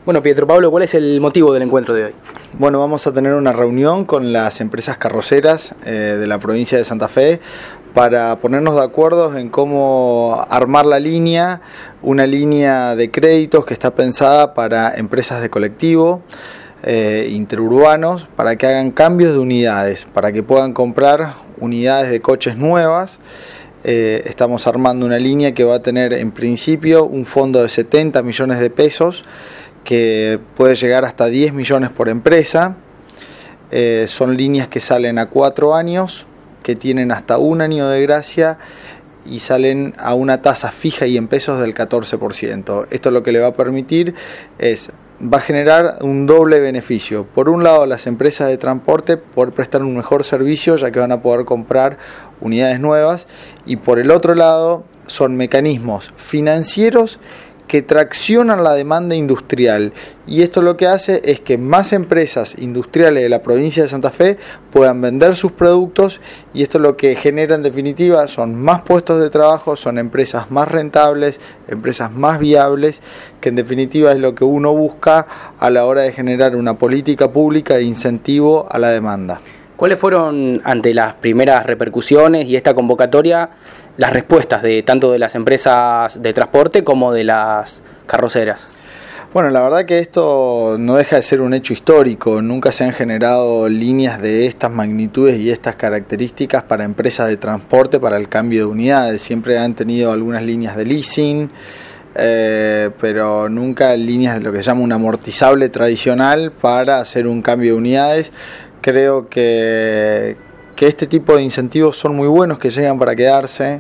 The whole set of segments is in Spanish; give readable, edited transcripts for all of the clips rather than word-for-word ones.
Bueno, Pietro Pablo, ¿cuál es el motivo del encuentro de hoy? Bueno, vamos a tener una reunión con las empresas carroceras de la provincia de Santa Fe para ponernos de acuerdo en cómo armar la línea, una línea de créditos que está pensada para empresas de colectivo, interurbanos, para que hagan cambios de unidades, para que puedan comprar unidades de coches nuevas. Estamos armando una línea que va a tener en principio un fondo de 70 millones de pesos, que puede llegar hasta 10 millones por empresa. Son líneas que salen a 4 años, que tienen hasta 1 año de gracia y salen a una tasa fija y en pesos del 14%. Esto lo que le va a permitir va a generar un doble beneficio. Por un lado, las empresas de transporte poder prestar un mejor servicio, ya que van a poder comprar unidades nuevas, y por el otro lado son mecanismos financieros que traccionan la demanda industrial, y esto lo que hace es que más empresas industriales de la provincia de Santa Fe puedan vender sus productos, y esto lo que genera en definitiva son más puestos de trabajo, son empresas más rentables, empresas más viables, que en definitiva es lo que uno busca a la hora de generar una política pública de incentivo a la demanda. ¿Cuáles fueron, ante las primeras repercusiones y esta convocatoria, las respuestas de tanto de las empresas de transporte como de las carroceras? Bueno, la verdad que esto no deja de ser un hecho histórico. Nunca se han generado líneas de estas magnitudes y estas características para empresas de transporte para el cambio de unidades. Siempre han tenido algunas líneas de leasing, pero nunca líneas de lo que se llama un amortizable tradicional para hacer un cambio de unidades. Creo que este tipo de incentivos son muy buenos, que llegan para quedarse,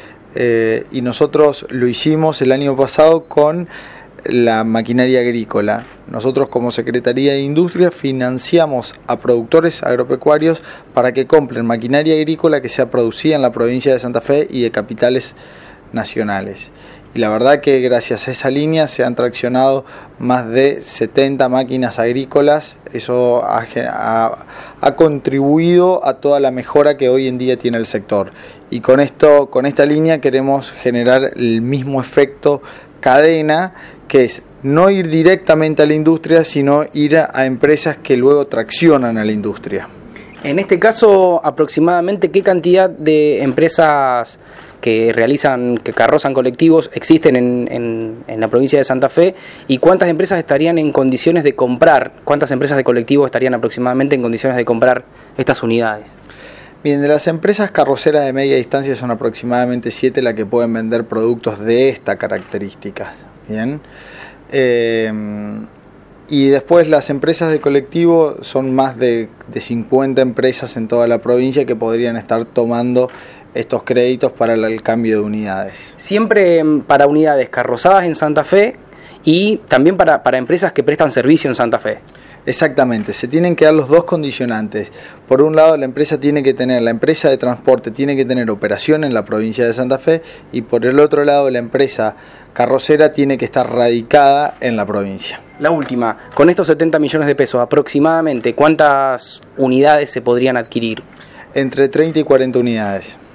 y nosotros lo hicimos el año pasado con la maquinaria agrícola. Nosotros, como Secretaría de Industria, financiamos a productores agropecuarios para que compren maquinaria agrícola que sea producida en la provincia de Santa Fe y de capitales nacionales. Y la verdad que gracias a esa línea se han traccionado más de 70 máquinas agrícolas. Eso ha contribuido a toda la mejora que hoy en día tiene el sector. Y con esta línea queremos generar el mismo efecto cadena, que es no ir directamente a la industria, sino ir a empresas que luego traccionan a la industria. En este caso, aproximadamente, ¿qué cantidad de empresas que carrozan colectivos existen en la provincia de Santa Fe, y cuántas empresas estarían en condiciones de comprar, cuántas empresas de colectivos estarían aproximadamente en condiciones de comprar estas unidades? Bien, de las empresas carroceras de media distancia son aproximadamente 7 las que pueden vender productos de estas características. Bien. Y después las empresas de colectivo son más de 50 empresas en toda la provincia que podrían estar tomando estos créditos para el cambio de unidades. Siempre para unidades carrozadas en Santa Fe y también para empresas que prestan servicio en Santa Fe. Exactamente, se tienen que dar los dos condicionantes. Por un lado, la empresa de transporte tiene que tener operación en la provincia de Santa Fe, y por el otro lado, la empresa carrocera tiene que estar radicada en la provincia. La última, con estos 70 millones de pesos, aproximadamente, ¿cuántas unidades se podrían adquirir? Entre 30 y 40 unidades.